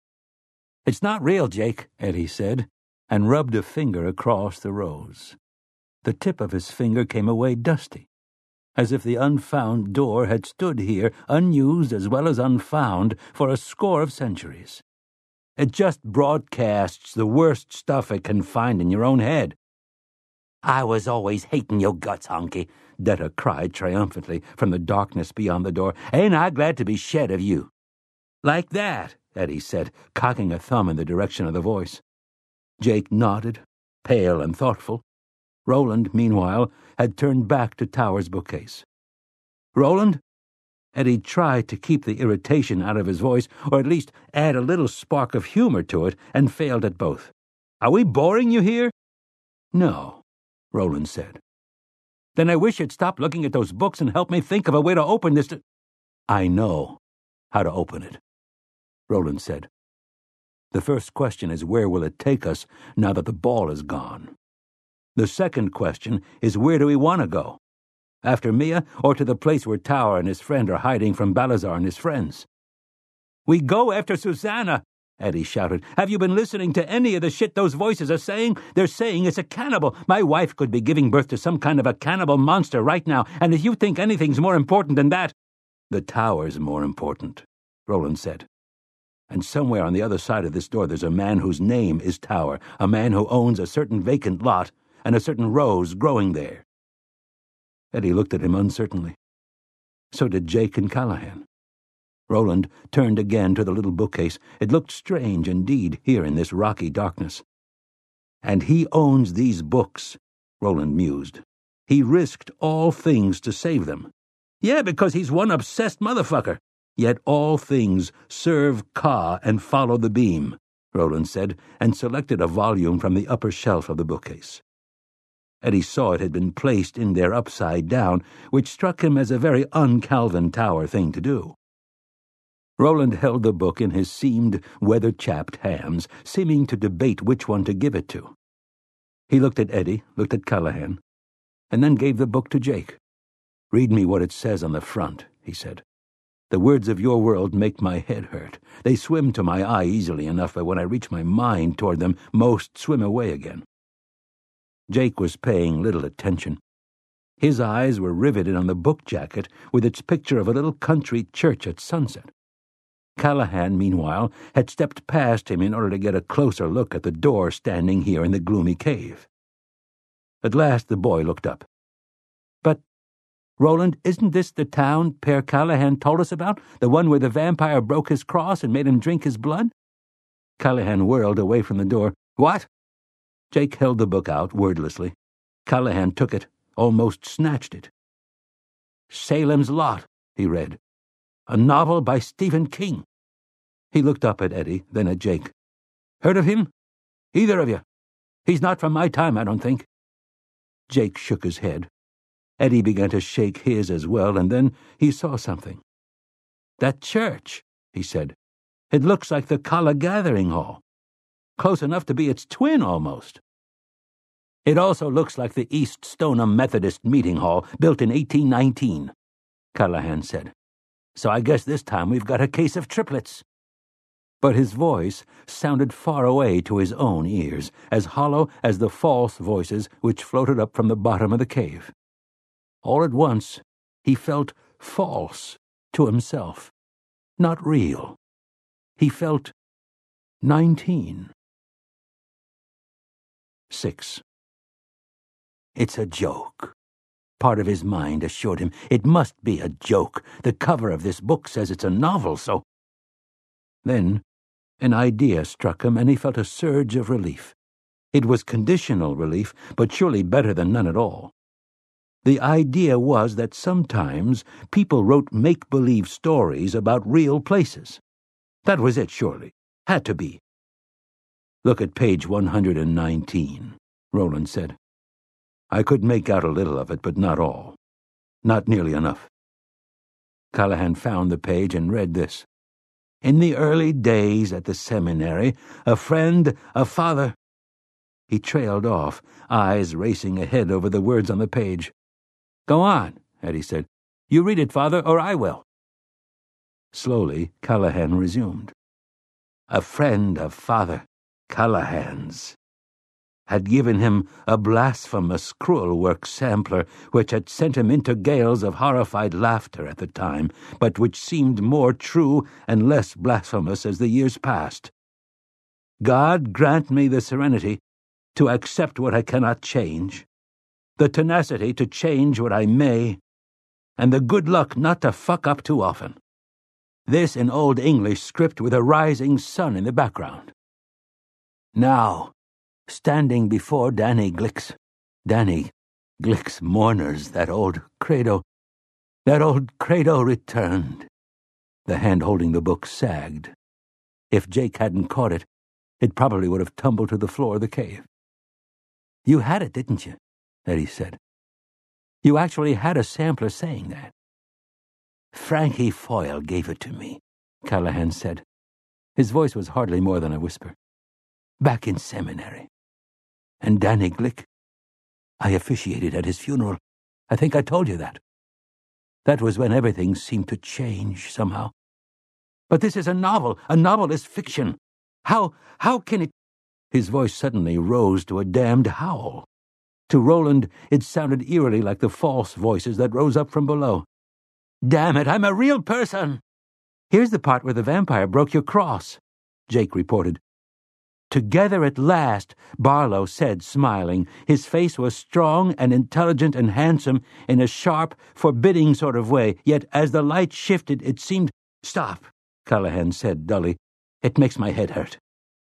Speaker 1: "It's not real, Jake," Eddie said, and rubbed a finger across the rose. The tip of his finger came away dusty, as if the unfound door had stood here, unused as well as unfound, for a score of centuries. "It just broadcasts the worst stuff it can find in your own head." "I was always hating your guts, Honky," Detta cried triumphantly from the darkness beyond the door. "Ain't I glad to be shed of you?" "Like that," Eddie said, cocking a thumb in the direction of the voice. Jake nodded, pale and thoughtful. Roland, meanwhile, had turned back to Tower's bookcase. "Roland?" Eddie tried to keep the irritation out of his voice, or at least add a little spark of humor to it, and failed at both. "Are we boring you here?" "No," Roland said. "Then I wish you'd stop looking at those books and help me think of a way to open this to—" "I know how to open it," Roland said. "The first question is, where will it take us now that the ball is gone? The second question is, where do we want to go? After Mia, or to the place where Tower and his friend are hiding from Balazar and his friends?" "We go after Susanna," Eddie shouted. "Have you been listening to any of the shit those voices are saying? They're saying it's a cannibal. My wife could be giving birth to some kind of a cannibal monster right now, and if you think anything's more important than that—" "The Tower's more important," Roland said. "And somewhere on the other side of this door there's a man whose name is Tower, a man who owns a certain vacant lot and a certain rose growing there." Eddie looked at him uncertainly. So did Jake and Callahan. Roland turned again to the little bookcase. It looked strange indeed here in this rocky darkness. "And he owns these books," Roland mused. "He risked all things to save them." "Yeah, because he's one obsessed motherfucker." "Yet all things serve Ka and follow the beam," Roland said, and selected a volume from the upper shelf of the bookcase. Eddie saw it had been placed in there upside down, which struck him as a very un-Calvin Tower thing to do. Roland held the book in his seamed, weather-chapped hands, seeming to debate which one to give it to. He looked at Eddie, looked at Callahan, and then gave the book to Jake. "Read me what it says on the front," he said. "The words of your world make my head hurt. They swim to my eye easily enough, but when I reach my mind toward them, most swim away again." Jake was paying little attention. His eyes were riveted on the book jacket with its picture of a little country church at sunset. Callahan, meanwhile, had stepped past him in order to get a closer look at the door standing here in the gloomy cave. At last the boy looked up. "But, Roland, isn't this the town Père Callahan told us about, the one where the vampire broke his cross and made him drink his blood?" Callahan whirled away from the door. "What?" Jake held the book out wordlessly. Callahan took it, almost snatched it. "Salem's Lot," he read. "A novel by Stephen King." He looked up at Eddie, then at Jake. "Heard of him? Either of you? He's not from my time, I don't think." Jake shook his head. Eddie began to shake his as well, and then he saw something. "That church," he said. "It looks like the Kala Gathering Hall. Close enough to be its twin, almost." "It also looks like the East Stoneham Methodist Meeting Hall, built in 1819, Callahan said. "So I guess this time we've got a case of triplets." But his voice sounded far away to his own ears, as hollow as the false voices which floated up from the bottom of the cave. All at once, he felt false to himself, not real. He felt 19. 6. "It's a joke." Part of his mind assured him it must be a joke. The cover of this book says it's a novel, so... Then an idea struck him, and he felt a surge of relief. It was conditional relief, but surely better than none at all. The idea was that sometimes people wrote make-believe stories about real places. That was it, surely. Had to be. "Look at page 119, Roland said. I could make out a little of it, but not all. Not nearly enough. Callahan found the page and read this. "In the early days at the seminary, a friend, a father—" He trailed off, eyes racing ahead over the words on the page. "Go on," Eddie said. "You read it, Father, or I will." Slowly, Callahan resumed. "A friend of Father Callahan's had given him a blasphemous cruel work sampler which had sent him into gales of horrified laughter at the time, but which seemed more true and less blasphemous as the years passed. God grant me the serenity to accept what I cannot change, the tenacity to change what I may, and the good luck not to fuck up too often. This in Old English script with a rising sun in the background. Now, standing before Danny Glick's mourners, that old credo returned." The hand holding the book sagged. If Jake hadn't caught it, it probably would have tumbled to the floor of the cave. "You had it, didn't you?" Eddie said. "You actually had a sampler saying that." "Frankie Foyle gave it to me," Callahan said. His voice was hardly more than a whisper. "Back in seminary. And Danny Glick, I officiated at his funeral. I think I told you that. That was when everything seemed to change somehow. But this is a novel. A novel is fiction. How can it—" His voice suddenly rose to a damned howl. To Roland, it sounded eerily like the false voices that rose up from below. "Damn it, I'm a real person!" "Here's the part where the vampire broke your cross," Jake reported. "Together at last," Barlow said, smiling. His face was strong and intelligent and handsome in a sharp, forbidding sort of way, yet as the light shifted it seemed— "Stop," Callahan said dully. "It makes my head hurt."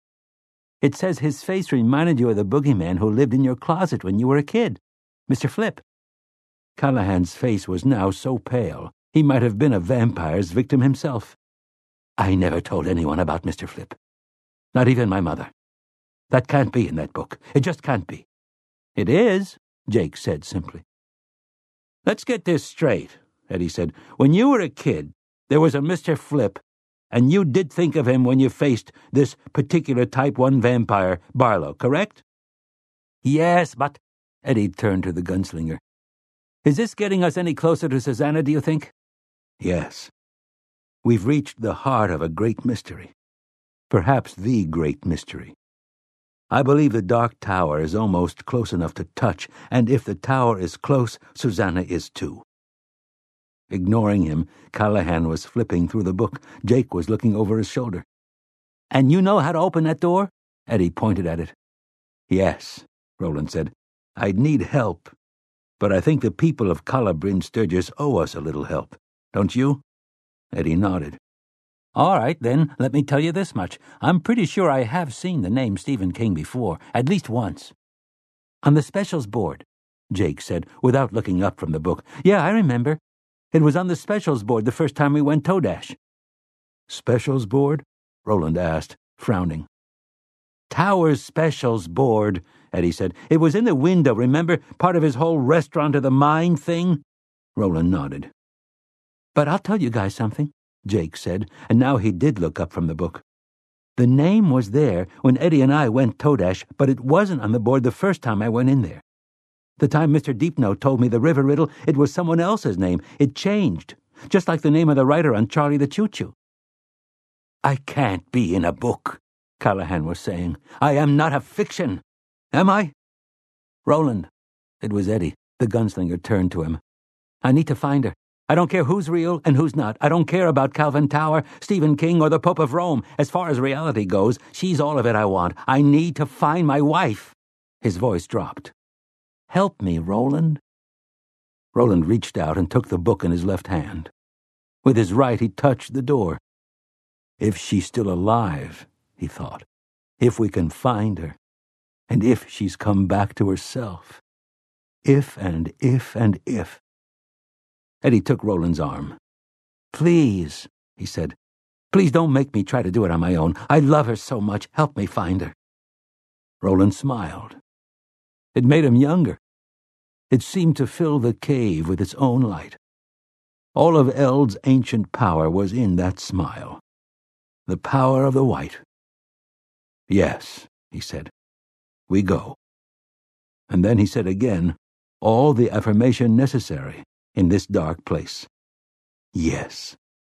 Speaker 1: "It says his face reminded you of the boogeyman who lived in your closet when you were a kid, Mr. Flip." Callahan's face was now so pale he might have been a vampire's victim himself. "I never told anyone about Mr. Flip. Not even my mother. That can't be in that book. It just can't be." "It is," Jake said simply. "Let's get this straight," Eddie said. "When you were a kid, there was a Mr. Flip, and you did think of him when you faced this particular Type 1 vampire, Barlow, correct?" "Yes, but—" Eddie turned to the gunslinger. "Is this getting us any closer to Susanna, do you think?" "Yes. We've reached the heart of a great mystery. Perhaps the great mystery. I believe the Dark Tower is almost close enough to touch, and if the tower is close, Susanna is too." Ignoring him, Callahan was flipping through the book. Jake was looking over his shoulder. "And you know how to open that door?" Eddie pointed at it. "Yes," Roland said. "I'd need help. But I think the people of Calla Bryn Sturgis owe us a little help. Don't you?" Eddie nodded. "All right, then, let me tell you this much. I'm pretty sure I have seen the name Stephen King before, at least once." "On the specials board," Jake said, without looking up from the book. "Yeah, I remember. It was on the specials board the first time we went Todash." "Specials board?" Roland asked, frowning. "Tower's specials board," Eddie said. "It was in the window, remember? Part of his whole restaurant of the mine thing?" Roland nodded. "But I'll tell you guys something," Jake said, and now he did look up from the book. "The name was there when Eddie and I went Todash, but it wasn't on the board the first time I went in there. The time Mr. Deepnote told me the river riddle, it was someone else's name. It changed, just like the name of the writer on Charlie the Choo-Choo." "I can't be in a book," Callahan was saying. "I am not a fiction. Am I?" "Roland," it was Eddie. The gunslinger turned to him. "I need to find her. I don't care who's real and who's not. I don't care about Calvin Tower, Stephen King, or the Pope of Rome. As far as reality goes, she's all of it I want. I need to find my wife." His voice dropped. "Help me, Roland." Roland reached out and took the book in his left hand. With his right, he touched the door. "If she's still alive," he thought. "If we can find her. And if she's come back to herself. if and if and if. Eddie took Roland's arm. "Please," he said. "Please don't make me try to do it on my own. I love her so much. Help me find her." Roland smiled. It made him younger. It seemed to fill the cave with its own light. All of Eld's ancient power was in that smile. The power of the white. "Yes," he said. "We go." And then he said again all the affirmation necessary in this dark place. Yes.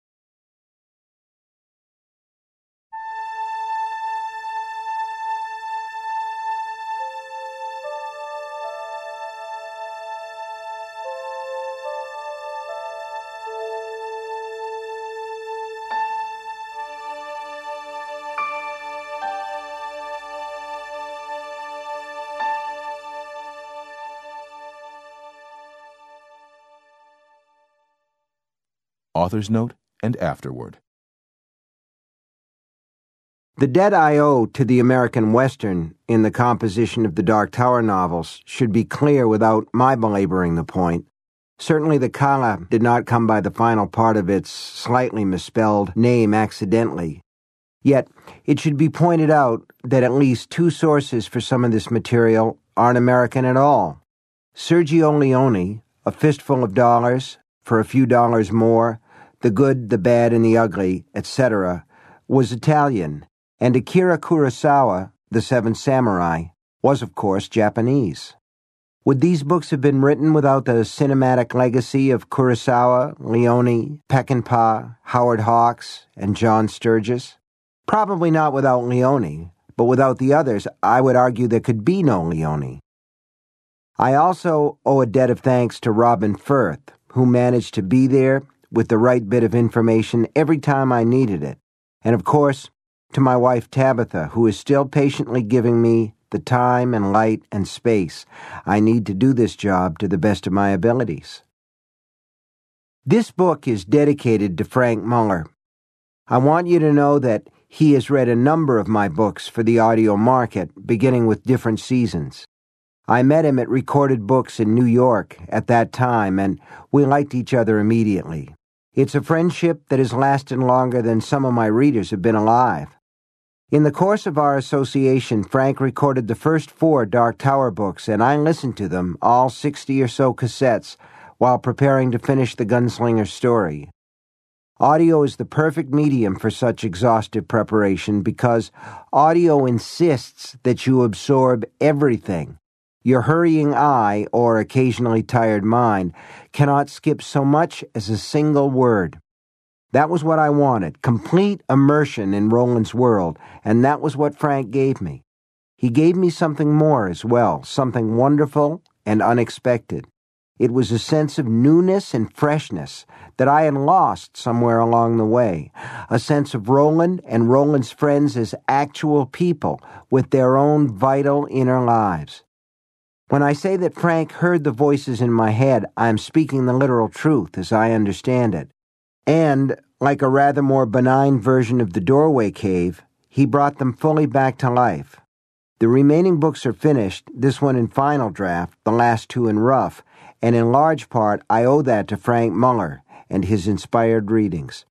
Speaker 2: Author's Note and Afterword.
Speaker 3: The debt I owe to the American Western in the composition of the Dark Tower novels should be clear without my belaboring the point. Certainly the Kala did not come by the final part of its slightly misspelled name accidentally. Yet it should be pointed out that at least two sources for some of this material aren't American at all. Sergio Leone, A Fistful of Dollars, For a Few Dollars More, The Good, the Bad, and the Ugly, etc., was Italian, and Akira Kurosawa, The Seven Samurai, was, of course, Japanese. Would these books have been written without the cinematic legacy of Kurosawa, Leone, Peckinpah, Howard Hawks, and John Sturges? Probably not without Leone, but without the others, I would argue there could be no Leone. I also owe a debt of thanks to Robin Firth, who managed to be there with the right bit of information every time I needed it, and of course, to my wife Tabitha, who is still patiently giving me the time and light and space I need to do this job to the best of my abilities. This book is dedicated to Frank Muller. I want you to know that he has read a number of my books for the audio market, beginning with different seasons. I met him at Recorded Books in New York at that time, and we liked each other immediately. It's a friendship that has lasted longer than some of my readers have been alive. In the course of our association, Frank recorded the first 4 Dark Tower books, and I listened to them, all 60 or so cassettes, while preparing to finish the Gunslinger story. Audio is the perfect medium for such exhaustive preparation because audio insists that you absorb everything. Your hurrying eye, or occasionally tired mind, cannot skip so much as a single word. That was what I wanted, complete immersion in Roland's world, and that was what Frank gave me. He gave me something more as well, something wonderful and unexpected. It was a sense of newness and freshness that I had lost somewhere along the way, a sense of Roland and Roland's friends as actual people with their own vital inner lives. When I say that Frank heard the voices in my head, I am speaking the literal truth as I understand it. And, like a rather more benign version of the Doorway Cave, he brought them fully back to life. The remaining books are finished, this one in final draft, the last 2 in rough, and in large part I owe that to Frank Muller and his inspired readings.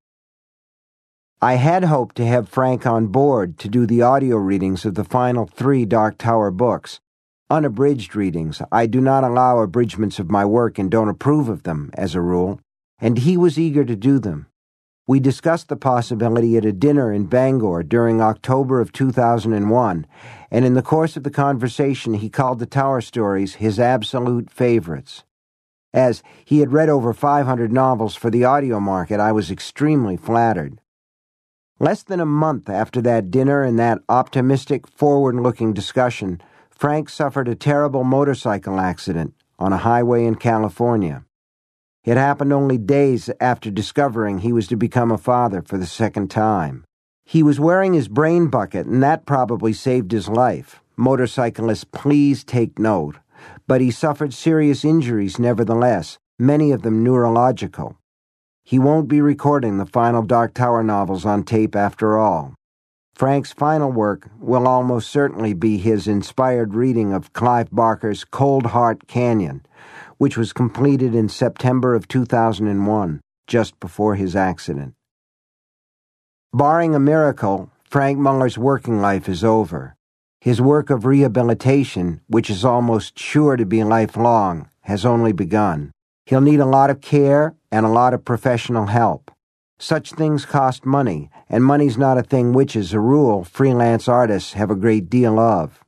Speaker 3: I had hoped to have Frank on board to do the audio readings of the final 3 Dark Tower books. Unabridged readings. I do not allow abridgments of my work and don't approve of them, as a rule, and he was eager to do them. We discussed the possibility at a dinner in Bangor during October of 2001, and in the course of the conversation he called the Tower stories his absolute favorites. As he had read over 500 novels for the audio market, I was extremely flattered. Less than a month after that dinner and that optimistic, forward-looking discussion, Frank suffered a terrible motorcycle accident on a highway in California. It happened only days after discovering he was to become a father for the second time. He was wearing his brain bucket, and that probably saved his life. Motorcyclists, please take note. But he suffered serious injuries nevertheless, many of them neurological. He won't be recording the final Dark Tower novels on tape after all. Frank's final work will almost certainly be his inspired reading of Clive Barker's Cold Heart Canyon, which was completed in September of 2001, just before his accident. Barring a miracle, Frank Muller's working life is over. His work of rehabilitation, which is almost sure to be lifelong, has only begun. He'll need a lot of care and a lot of professional help. Such things cost money, and money's not a thing which, as a rule, freelance artists have a great deal of.